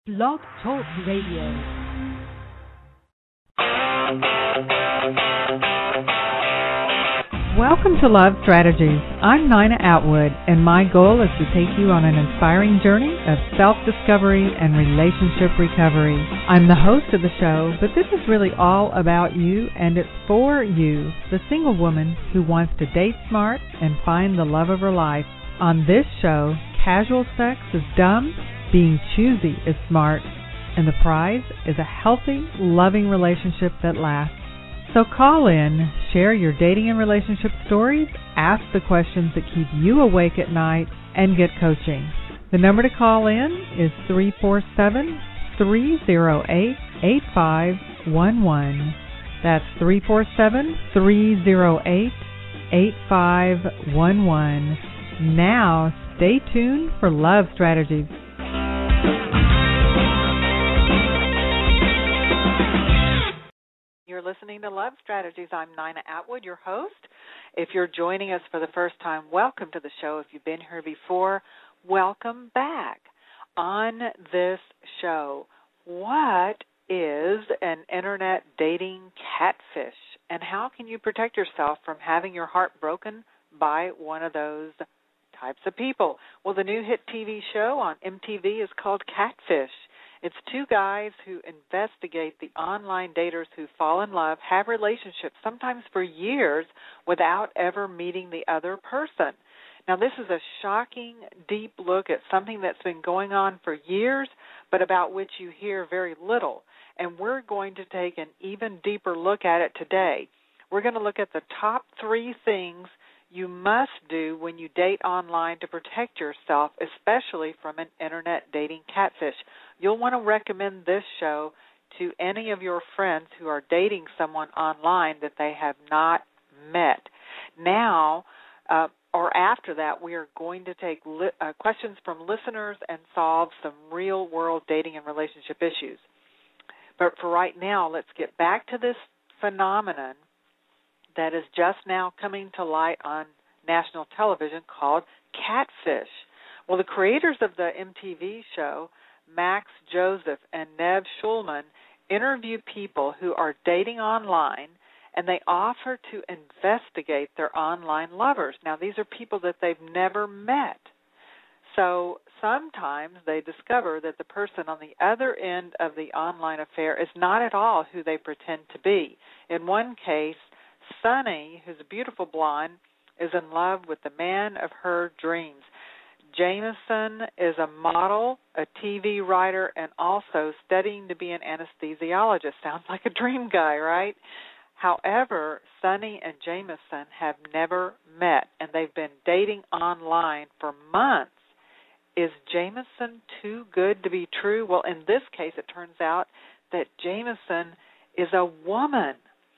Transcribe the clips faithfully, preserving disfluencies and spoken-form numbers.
Blog Talk Radio. Welcome to Love Strategies. I'm Nina Atwood, and my goal is to take you on an inspiring journey of self-discovery and relationship recovery. I'm the host of the show, but this is really all about you, and it's for you, the single woman who wants to date smart and find the love of her life. On this show, casual sex is dumb, being choosy is smart, and the prize is a healthy, loving relationship that lasts. So call in, share your dating and relationship stories, ask the questions that keep you awake at night, and get coaching. The number to call in is three four seven, three zero eight, eight five one one. That's three four seven, three zero eight, eight five one one. Now, stay tuned for Love Strategies. You're listening to Love Strategies. I'm Nina Atwood, your host. If you're joining us for the first time, welcome to the show. If you've been here before, welcome back. On this show, what is an internet dating catfish, and how can you protect yourself from having your heart broken by one of those types of people? Well, the new hit T V show on M T V is called Catfish. It's two guys who investigate the online daters who fall in love, have relationships, sometimes for years, without ever meeting the other person. Now, this is a shocking, deep look at something that's been going on for years, but about which you hear very little. And we're going to take an even deeper look at it today. We're going to look at the top three things you must do when you date online to protect yourself, especially from an internet dating catfish. You'll want to recommend this show to any of your friends who are dating someone online that they have not met. Now, uh, or after that, we are going to take li- uh, questions from listeners and solve some real-world dating and relationship issues. But for right now, let's get back to this phenomenon that is just now coming to light on national television called catfish. Well, the creators of the M T V show, Max Joseph and Nev Schulman, interview people who are dating online, and they offer to investigate their online lovers. Now, these are people that they've never met. So sometimes they discover that the person on the other end of the online affair is not at all who they pretend to be. In one case, Sunny, who's a beautiful blonde, is in love with the man of her dreams. Jameson is a model, a T V writer, and also studying to be an anesthesiologist. Sounds like a dream guy, right? However, Sunny and Jameson have never met, and they've been dating online for months. Is Jameson too good to be true? Well, in this case, it turns out that Jameson is a woman.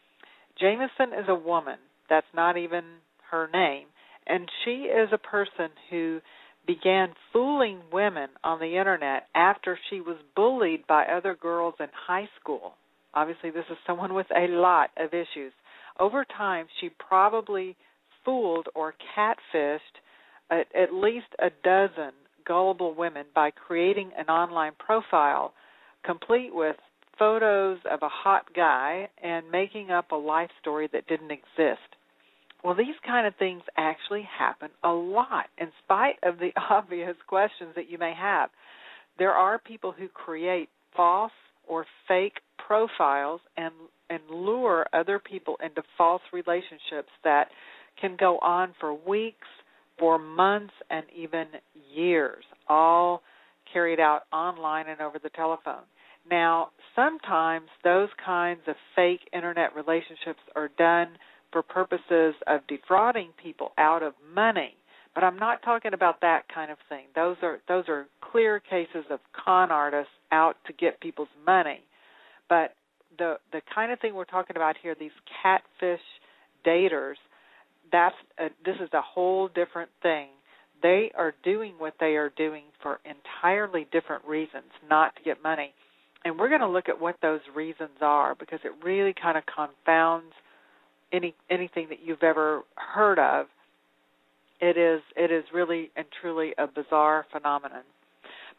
Jameson is a woman. That's not even her name. And she is a person who began fooling women on the Internet after she was bullied by other girls in high school. Obviously, this is someone with a lot of issues. Over time, she probably fooled or catfished at, at least a dozen gullible women by creating an online profile complete with photos of a hot guy and making up a life story that didn't exist. Well, these kind of things actually happen a lot, in spite of the obvious questions that you may have. There are people who create false or fake profiles and, and lure other people into false relationships that can go on for weeks, for months, and even years, all carried out online and over the telephone. Now, sometimes those kinds of fake internet relationships are done for purposes of defrauding people out of money, but I'm not talking about that kind of thing. Those are those are clear cases of con artists out to get people's money. But the the kind of thing we're talking about here, these catfish daters, that's a, this is a whole different thing. They are doing what they are doing for entirely different reasons, not to get money. And we're going to look at what those reasons are, because it really kind of confounds any anything that you've ever heard of. It is it is really and truly a bizarre phenomenon.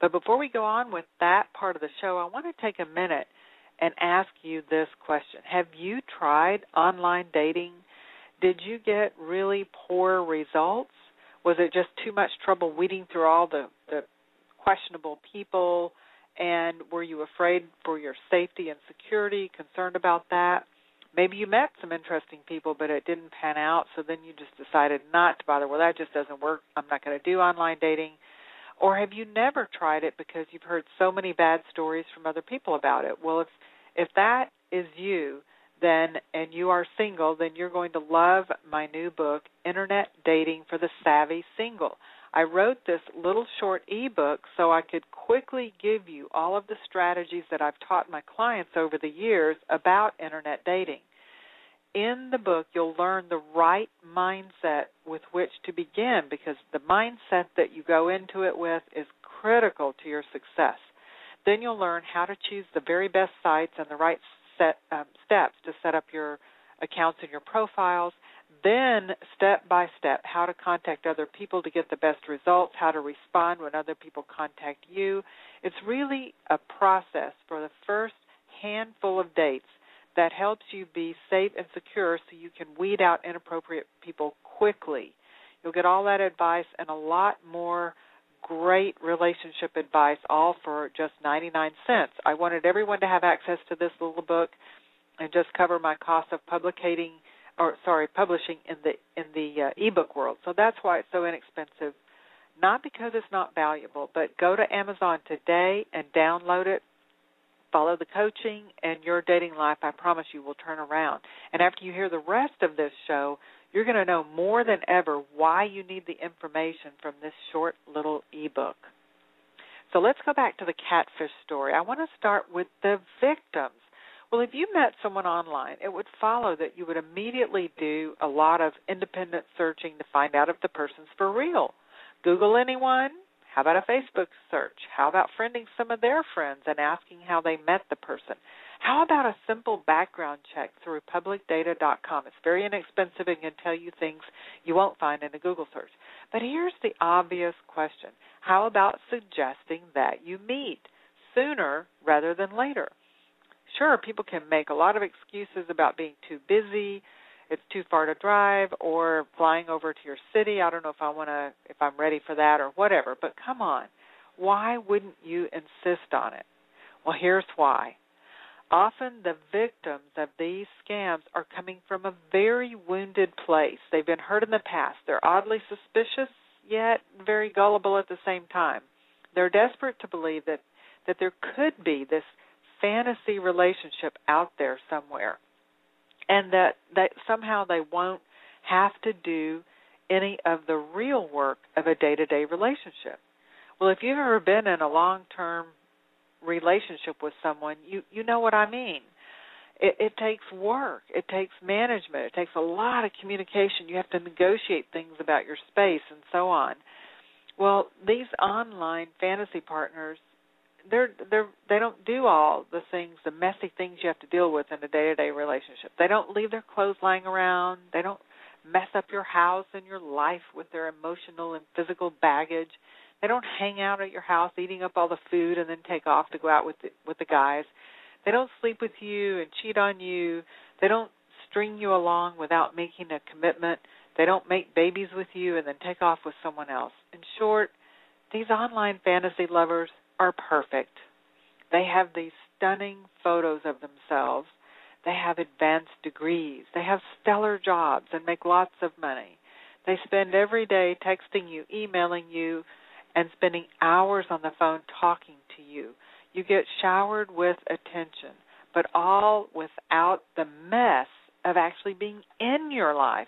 But before we go on with that part of the show, I want to take a minute and ask you this question. Have you tried online dating? Did you get really poor results? Was it just too much trouble weeding through all the, the questionable people? And were you afraid for your safety and security, concerned about that? Maybe you met some interesting people, but it didn't pan out, so then you just decided not to bother. Well, that just doesn't work. I'm not going to do online dating. Or have you never tried it because you've heard so many bad stories from other people about it? Well, if if that is you, then and you are single, then you're going to love my new book, Internet Dating for the Savvy Single. I wrote this little short ebook so I could quickly give you all of the strategies that I've taught my clients over the years about Internet dating. In the book, you'll learn the right mindset with which to begin, because the mindset that you go into it with is critical to your success. Then you'll learn how to choose the very best sites and the right set um, steps to set up your accounts and your profiles. Then, step by step, how to contact other people to get the best results, how to respond when other people contact you. It's really a process for the first handful of dates that helps you be safe and secure so you can weed out inappropriate people quickly. You'll get all that advice and a lot more great relationship advice, all for just ninety-nine cents. I wanted everyone to have access to this little book and just cover my cost of publicating, or sorry, publishing in the in the uh, ebook world. So that's why it's so inexpensive. Not because it's not valuable, but go to Amazon today and download it. Follow the coaching, and your dating life, I promise you, will turn around. And after you hear the rest of this show, you're going to know more than ever why you need the information from this short little ebook. So let's go back to the catfish story. I want to start with the victims. Well, if you met someone online, it would follow that you would immediately do a lot of independent searching to find out if the person's for real. Google anyone? How about a Facebook search? How about friending some of their friends and asking how they met the person? How about a simple background check through public data dot com? It's very inexpensive and can tell you things you won't find in a Google search. But here's the obvious question. How about suggesting that you meet sooner rather than later? Sure, people can make a lot of excuses about being too busy, it's too far to drive, or flying over to your city. I don't know if I want to, if I'm ready for that or whatever. But come on, why wouldn't you insist on it? Well, here's why. Often the victims of these scams are coming from a very wounded place. They've been hurt in the past. They're oddly suspicious, yet very gullible at the same time. They're desperate to believe that, that there could be this fantasy relationship out there somewhere, and that, that somehow they won't have to do any of the real work of a day-to-day relationship. Well, if you've ever been in a long-term relationship with someone, you, you know what I mean. It, it takes work. It takes management. It takes a lot of communication. You have to negotiate things about your space and so on. Well, these online fantasy partners, They're, they're, they don't do all the things, the messy things you have to deal with in a day-to-day relationship. They don't leave their clothes lying around. They don't mess up your house and your life with their emotional and physical baggage. They don't hang out at your house eating up all the food and then take off to go out with the, with the guys. They don't sleep with you and cheat on you. They don't string you along without making a commitment. They don't make babies with you and then take off with someone else. In short, these online fantasy lovers are perfect. They have these stunning photos of themselves. They have advanced degrees. They have stellar jobs and make lots of money. They spend every day texting you, emailing you, and spending hours on the phone talking to you. You get showered with attention, but all without the mess of actually being in your life.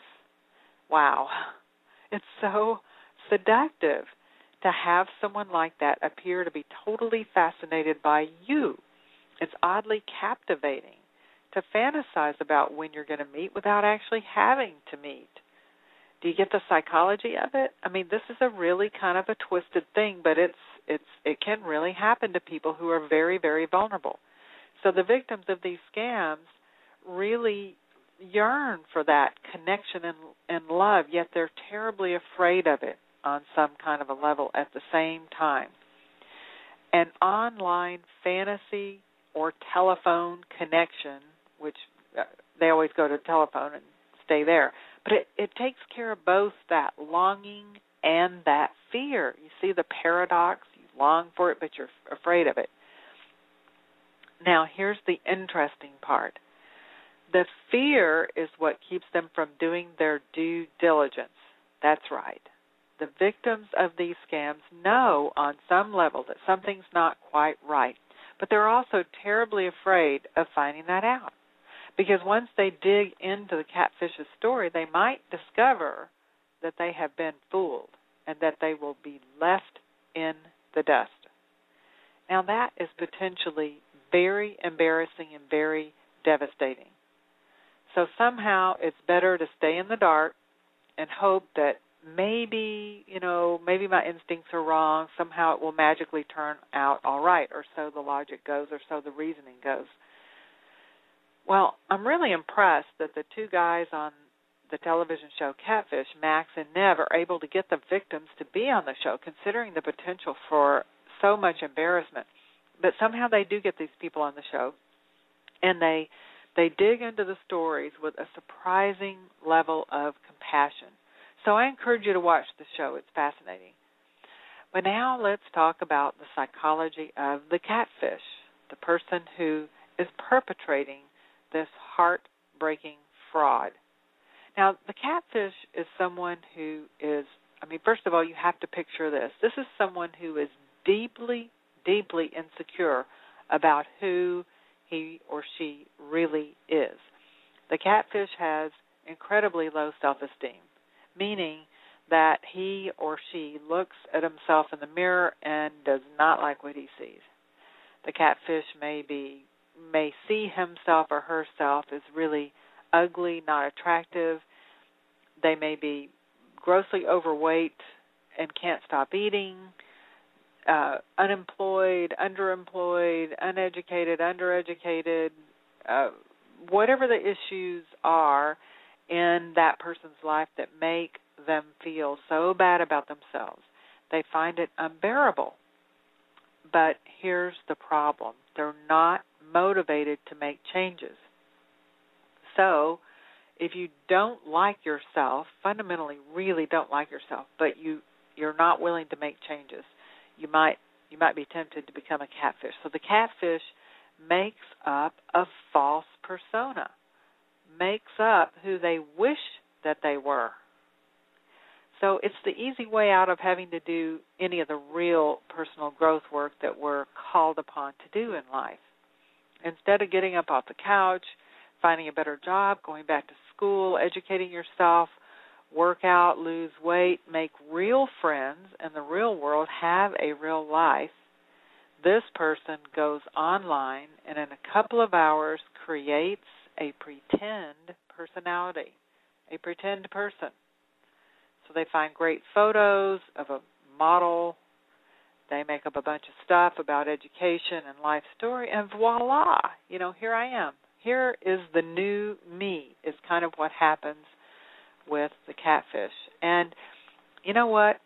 Wow. It's so seductive to have someone like that appear to be totally fascinated by you. It's oddly captivating to fantasize about when you're going to meet without actually having to meet. Do you get the psychology of it? I mean, this is a really kind of a twisted thing, but it's it's it can really happen to people who are very, very vulnerable. So the victims of these scams really yearn for that connection and, and love, yet they're terribly afraid of it on some kind of a level at the same time. an online fantasy or telephone connection, which uh, they always go to telephone and stay there. But it, it takes care of both that longing and that fear. You see the paradox? You long for it, but you're afraid of it. Now, here's the interesting part. The fear is what keeps them from doing their due diligence. That's right. The victims of these scams know on some level that something's not quite right, but they're also terribly afraid of finding that out. Because once they dig into the catfish's story, they might discover that they have been fooled and that they will be left in the dust. Now, that is potentially very embarrassing and very devastating. So somehow it's better to stay in the dark and hope that maybe, you know, maybe my instincts are wrong. Somehow it will magically turn out all right, or so the logic goes, or so the reasoning goes. Well, I'm really impressed that the two guys on the television show Catfish, Max and Nev, are able to get the victims to be on the show, considering the potential for so much embarrassment. But somehow they do get these people on the show, and they they dig into the stories with a surprising level of compassion. So I encourage you to watch the show. It's fascinating. But now let's talk about the psychology of the catfish, the person who is perpetrating this heartbreaking fraud. Now, the catfish is someone who is, I mean, first of all, you have to picture this. This is someone who is deeply, deeply insecure about who he or she really is. The catfish has incredibly low self-esteem, meaning that he or she looks at himself in the mirror and does not like what he sees. The catfish may be may see himself or herself as really ugly, not attractive. They may be grossly overweight and can't stop eating, uh, unemployed, underemployed, uneducated, undereducated, uh, whatever the issues are in that person's life that make them feel so bad about themselves. They find it unbearable. But here's the problem. They're not motivated to make changes. So if you don't like yourself, fundamentally really don't like yourself, but you, you're not willing to make changes, you might you might be tempted to become a catfish. So the catfish makes up a false persona, makes up who they wish that they were. So it's the easy way out of having to do any of the real personal growth work that we're called upon to do in life. Instead of getting up off the couch, finding a better job, going back to school, educating yourself, work out, lose weight, make real friends in the real world, have a real life, this person goes online and in a couple of hours creates a pretend personality, a pretend person. So they find great photos of a model. They make up a bunch of stuff about education and life story, and voila, you know, here I am. Here is the new me, is kind of what happens with the catfish. And you know what?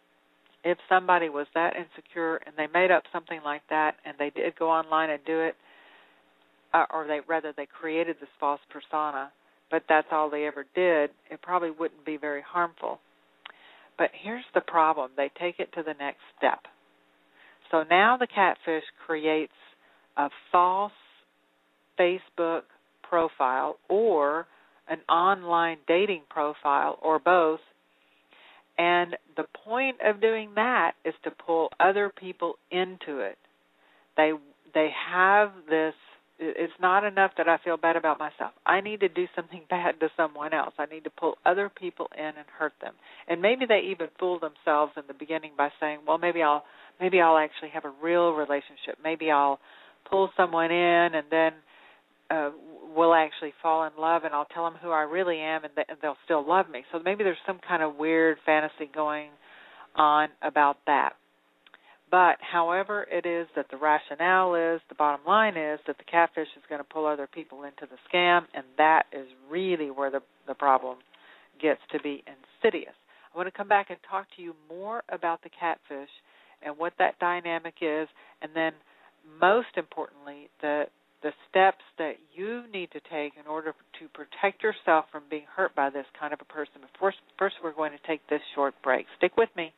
If somebody was that insecure and they made up something like that and they did go online and do it, uh, or they rather they created this false persona, but that's all they ever did, it probably wouldn't be very harmful. But here's the problem. They take it to the next step. So now the catfish creates a false Facebook profile or an online dating profile or both, and the point of doing that is to pull other people into it. They they have this, it's not enough that I feel bad about myself. I need to do something bad to someone else. I need to pull other people in and hurt them. And maybe they even fool themselves in the beginning by saying, well, maybe I'll maybe I'll actually have a real relationship. Maybe I'll pull someone in and then uh, we'll actually fall in love and I'll tell them who I really am and, th- and they'll still love me. So maybe there's some kind of weird fantasy going on about that. But however it is that the rationale is, the bottom line is that the catfish is going to pull other people into the scam, and that is really where the, the problem gets to be insidious. I want to come back and talk to you more about the catfish and what that dynamic is, and then most importantly, the the steps that you need to take in order to protect yourself from being hurt by this kind of a person. But first, first we're going to take this short break. Stick with me.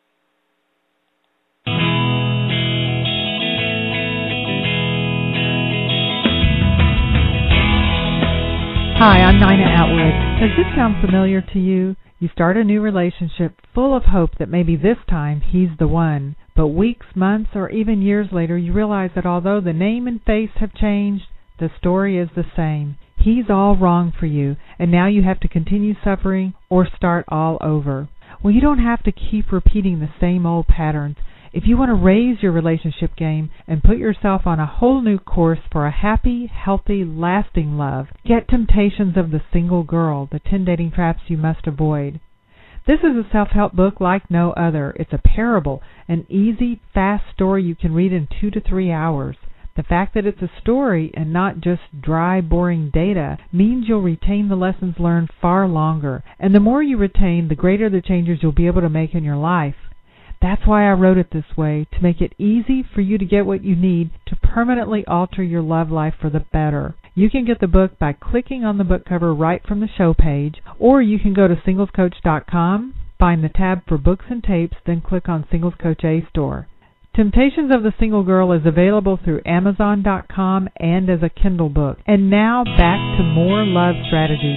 Hi, I'm Nina Atwood. Does this sound familiar to you? You start a new relationship full of hope that maybe this time he's the one. But weeks, months, or even years later, you realize that although the name and face have changed, the story is the same. He's all wrong for you, and now you have to continue suffering or start all over. Well, you don't have to keep repeating the same old patterns. If you want to raise your relationship game and put yourself on a whole new course for a happy, healthy, lasting love, get Temptations of the Single Girl, the ten dating traps you must avoid. This is a self-help book like no other. It's a parable, an easy, fast story you can read in two to three hours. The fact that it's a story and not just dry, boring data means you'll retain the lessons learned far longer. And the more you retain, the greater the changes you'll be able to make in your life. That's why I wrote it this way, to make it easy for you to get what you need to permanently alter your love life for the better. You can get the book by clicking on the book cover right from the show page, or you can go to singles coach dot com, find the tab for books and tapes, then click on Singles Coach A Store. Temptations of the Single Girl is available through amazon dot com and as a Kindle book. And now back to more love strategies.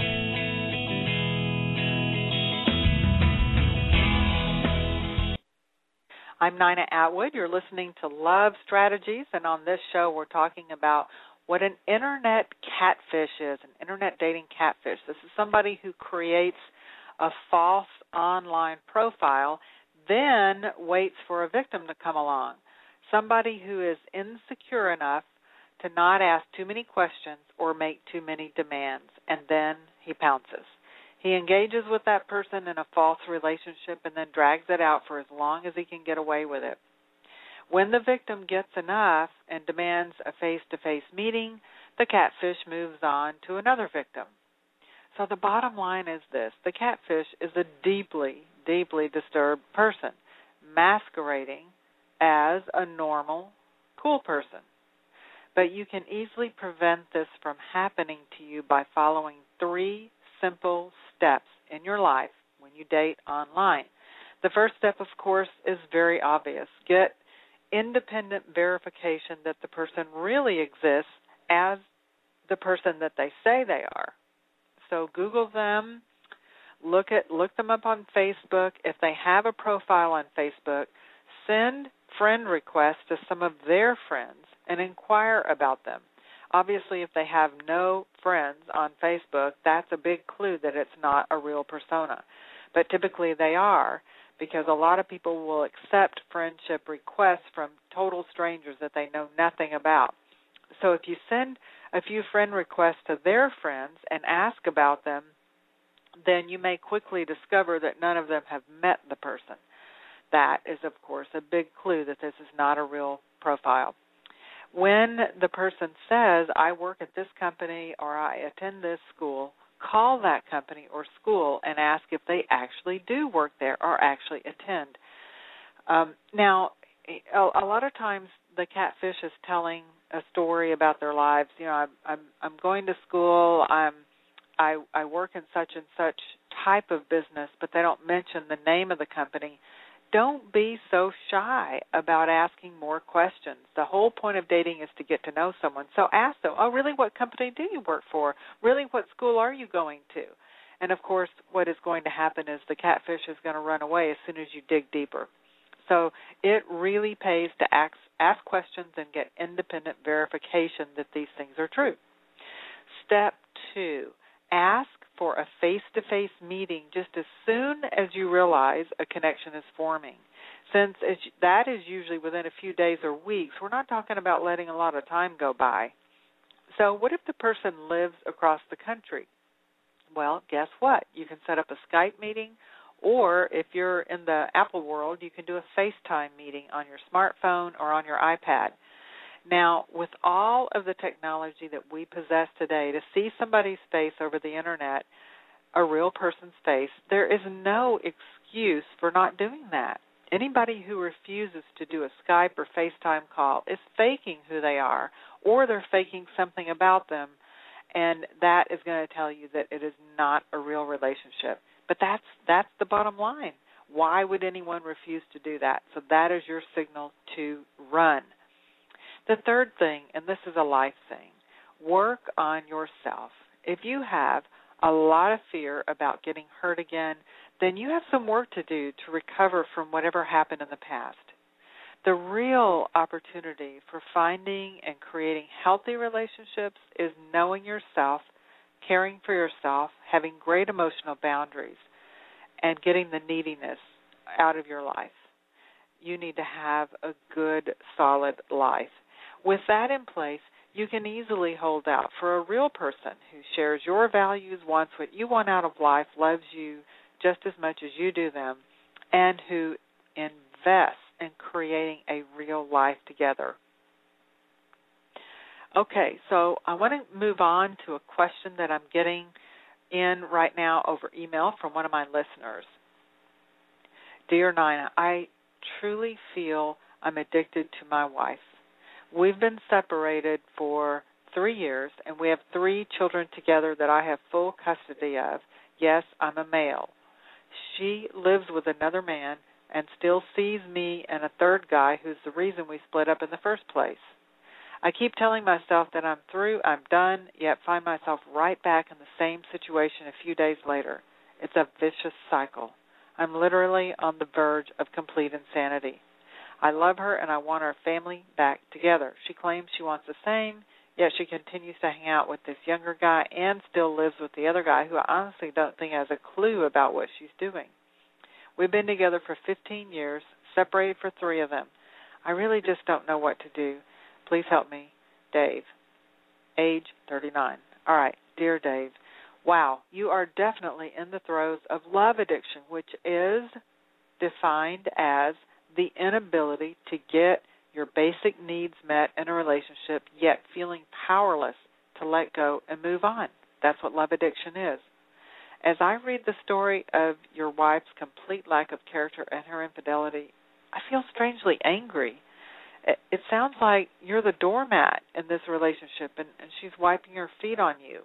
I'm Nina Atwood. You're listening to Love Strategies, and on this show we're talking about what an internet catfish is, an internet dating catfish. This is somebody who creates a false online profile, then waits for a victim to come along, somebody who is insecure enough to not ask too many questions or make too many demands, and then he pounces. He engages with that person in a false relationship and then drags it out for as long as he can get away with it. When the victim gets enough and demands a face-to-face meeting, the catfish moves on to another victim. So the bottom line is this: the catfish is a deeply, deeply disturbed person, masquerading as a normal, cool person. But you can easily prevent this from happening to you by following three simple steps in your life when you date online. The first step, of course, is very obvious. Get independent verification that the person really exists as the person that they say they are. So Google them, look at look them up on Facebook. If they have a profile on Facebook, send friend requests to some of their friends and inquire about them. Obviously, if they have no friends on Facebook, that's a big clue that it's not a real persona. But typically they are, because a lot of people will accept friendship requests from total strangers that they know nothing about. So if you send a few friend requests to their friends and ask about them, then you may quickly discover that none of them have met the person. That is, of course, a big clue that this is not a real profile. When the person says, I work at this company or I attend this school, call that company or school and ask if they actually do work there or actually attend. Um, now, a, a lot of times the catfish is telling a story about their lives. You know, I'm I'm, I'm going to school. I'm I I work in such and such type of business, but they don't mention the name of the company. Don't be so shy about asking more questions. The whole point of dating is to get to know someone. So ask them, oh, really, what company do you work for? Really, what school are you going to? And, of course, what is going to happen is the catfish is going to run away as soon as you dig deeper. So it really pays to ask, ask questions and get independent verification that these things are true. Step two, ask for a face-to-face meeting just as soon as you realize a connection is forming. Since it's, that is usually within a few days or weeks, we're not talking about letting a lot of time go by. So what if the person lives across the country? Well, guess what? You can set up a Skype meeting, or if you're in the Apple world, you can do a FaceTime meeting on your smartphone or on your iPad. Now, with all of the technology that we possess today, to see somebody's face over the Internet, a real person's face, there is no excuse for not doing that. Anybody who refuses to do a Skype or FaceTime call is faking who they are, or they're faking something about them, and that is going to tell you that it is not a real relationship. But that's that's the bottom line. Why would anyone refuse to do that? So that is your signal to run. The third thing, and this is a life thing, work on yourself. If you have a lot of fear about getting hurt again, then you have some work to do to recover from whatever happened in the past. The real opportunity for finding and creating healthy relationships is knowing yourself, caring for yourself, having great emotional boundaries, and getting the neediness out of your life. You need to have a good, solid life. With that in place, you can easily hold out for a real person who shares your values, wants what you want out of life, loves you just as much as you do them, and who invests in creating a real life together. Okay, so I want to move on to a question that I'm getting in right now over email from one of my listeners. Dear Nina, I truly feel I'm addicted to my wife. We've been separated for three years, and we have three children together that I have full custody of. Yes, I'm a male. She lives with another man and still sees me and a third guy who's the reason we split up in the first place. I keep telling myself that I'm through, I'm done, yet find myself right back in the same situation a few days later. It's a vicious cycle. I'm literally on the verge of complete insanity. I love her and I want our family back together. She claims she wants the same, yet she continues to hang out with this younger guy and still lives with the other guy who I honestly don't think has a clue about what she's doing. We've been together for fifteen years, separated for three of them. I really just don't know what to do. Please help me, Dave. Age thirty-nine. All right, dear Dave, wow, you are definitely in the throes of love addiction, which is defined as the inability to get your basic needs met in a relationship, yet feeling powerless to let go and move on. That's what love addiction is. As I read the story of your wife's complete lack of character and her infidelity, I feel strangely angry. It, it sounds like you're the doormat in this relationship, and, and she's wiping her feet on you.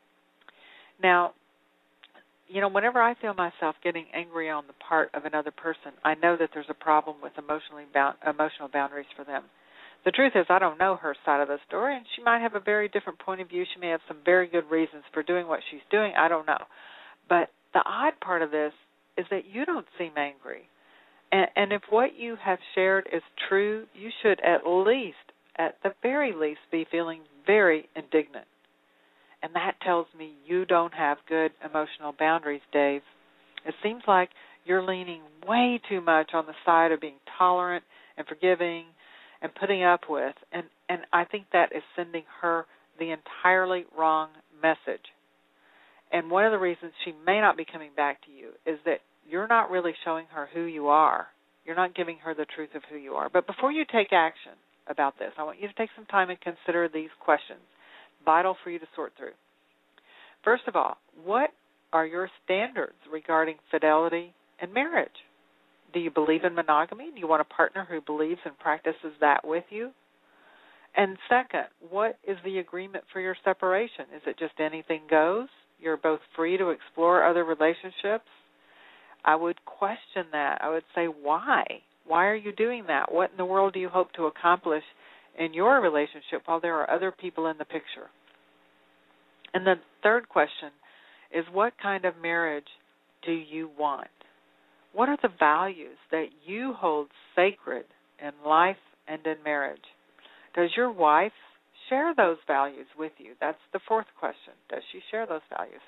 Now, you know, whenever I feel myself getting angry on the part of another person, I know that there's a problem with emotionally bound, emotional boundaries for them. The truth is I don't know her side of the story, and she might have a very different point of view. She may have some very good reasons for doing what she's doing. I don't know. But the odd part of this is that you don't seem angry. And, and if what you have shared is true, you should at least, at the very least, be feeling very indignant. And that tells me you don't have good emotional boundaries, Dave. It seems like you're leaning way too much on the side of being tolerant and forgiving and putting up with. And, and I think that is sending her the entirely wrong message. And one of the reasons she may not be coming back to you is that you're not really showing her who you are. You're not giving her the truth of who you are. But before you take action about this, I want you to take some time and consider these questions, vital for you to sort through. First of all, what are your standards regarding fidelity and marriage? Do you believe in monogamy? Do you want a partner who believes and practices that with you? And second, what is the agreement for your separation? Is it just anything goes? You're both free to explore other relationships? I would question that. I would say, why? Why are you doing that? What in the world do you hope to accomplish in your relationship while there are other people in the picture? And the third question is, what kind of marriage do you want? What are the values that you hold sacred in life and in marriage? Does your wife share those values with you? That's the fourth question. Does she share those values?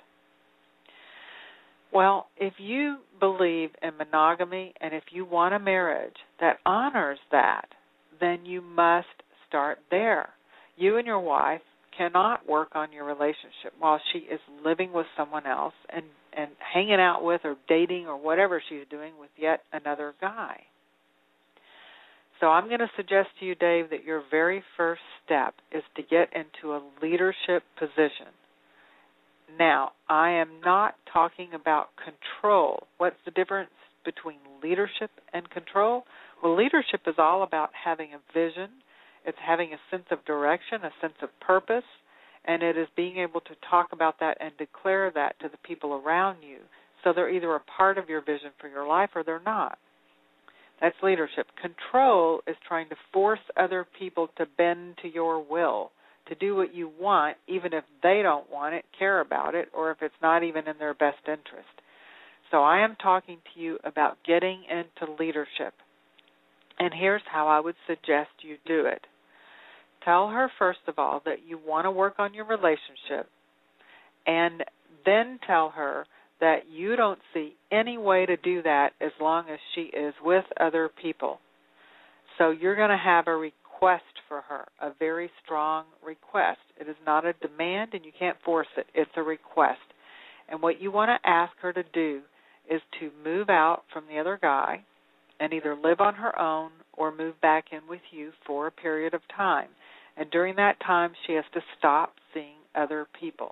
Well, if you believe in monogamy and if you want a marriage that honors that, then you must start there. You and your wife cannot work on your relationship while she is living with someone else and, and hanging out with or dating or whatever she's doing with yet another guy. So I'm going to suggest to you, Dave, that your very first step is to get into a leadership position. Now, I am not talking about control. What's the difference between leadership and control? Well, leadership is all about having a vision. It's having a sense of direction, a sense of purpose, and it is being able to talk about that and declare that to the people around you so they're either a part of your vision for your life or they're not. That's leadership. Control is trying to force other people to bend to your will, to do what you want, even if they don't want it, care about it, or if it's not even in their best interest. So I am talking to you about getting into leadership. And here's how I would suggest you do it. Tell her, first of all, that you want to work on your relationship, and then tell her that you don't see any way to do that as long as she is with other people. So you're going to have a request for her, a very strong request. It is not a demand, and you can't force it. It's a request. And what you want to ask her to do is to move out from the other guy and either live on her own or move back in with you for a period of time. And during that time, she has to stop seeing other people.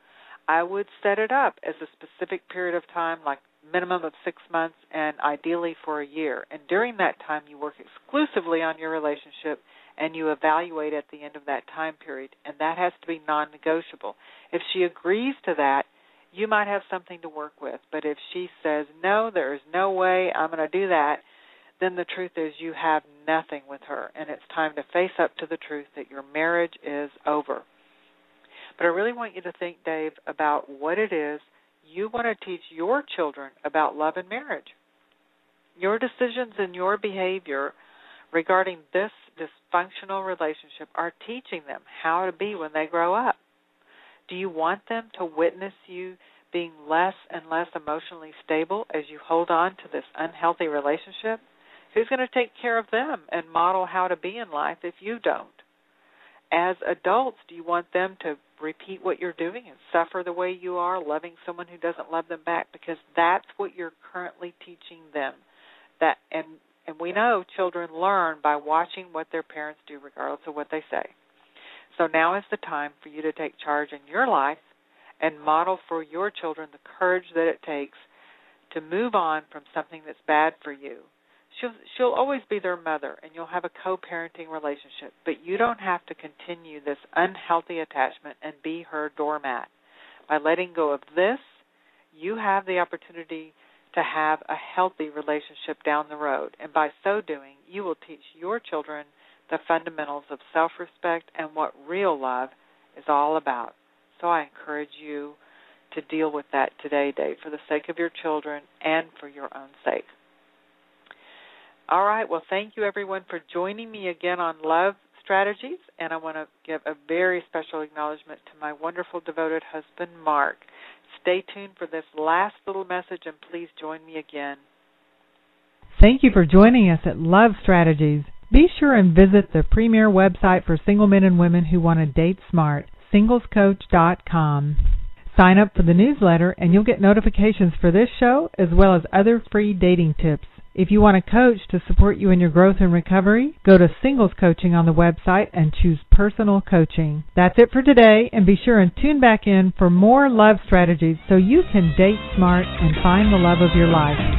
I would set it up as a specific period of time, like minimum of six months and ideally for a year. And during that time, you work exclusively on your relationship and you evaluate at the end of that time period. And that has to be non-negotiable. If she agrees to that, you might have something to work with. But if she says, no, there is no way I'm going to do that, then the truth is you have nothing with her. And it's time to face up to the truth that your marriage is over. But I really want you to think, Dave, about what it is you want to teach your children about love and marriage. Your decisions and your behavior regarding this dysfunctional relationship are teaching them how to be when they grow up. Do you want them to witness you being less and less emotionally stable as you hold on to this unhealthy relationship? Who's going to take care of them and model how to be in life if you don't? As adults, do you want them to repeat what you're doing and suffer the way you are, loving someone who doesn't love them back? Because that's what you're currently teaching them. That and, and we know children learn by watching what their parents do regardless of what they say. So now is the time for you to take charge in your life and model for your children the courage that it takes to move on from something that's bad for you. She'll, she'll always be their mother, and you'll have a co-parenting relationship, but you don't have to continue this unhealthy attachment and be her doormat. By letting go of this, you have the opportunity to have a healthy relationship down the road, and by so doing, you will teach your children the fundamentals of self-respect and what real love is all about. So I encourage you to deal with that today, Dave, for the sake of your children and for your own sake. All right, well, thank you, everyone, for joining me again on Love Strategies, and I want to give a very special acknowledgement to my wonderful, devoted husband, Mark. Stay tuned for this last little message, and please join me again. Thank you for joining us at Love Strategies. Be sure and visit the premier website for single men and women who want to date smart, singles coach dot com. Sign up for the newsletter, and you'll get notifications for this show as well as other free dating tips. If you want a coach to support you in your growth and recovery, go to Singles Coaching on the website and choose Personal Coaching. That's it for today, and be sure and tune back in for more love strategies so you can date smart and find the love of your life.